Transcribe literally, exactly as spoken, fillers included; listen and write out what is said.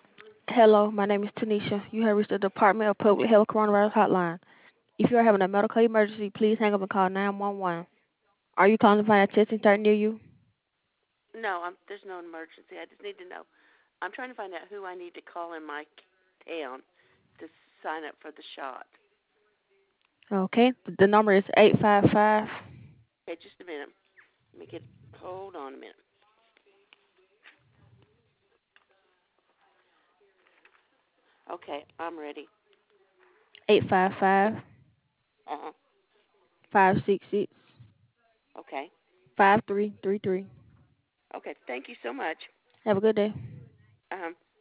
Hello, my name is Tanisha. You have reached the Department of Public Health Coronavirus Hotline. If you are having a medical emergency, please hang up and call nine one one. Are you calling to find a testing center near you? No, I'm, there's no emergency. I just need to know. I'm trying to find out who I need to call in my town to sign up for the shot. Okay, the number is eight five five. Okay, just a minute. Let me get. Hold on a minute. Okay, I'm ready. eight five five, Uh huh. five six six, Okay. five three three three. Okay. Thank you so much. Have a good day. Uh huh.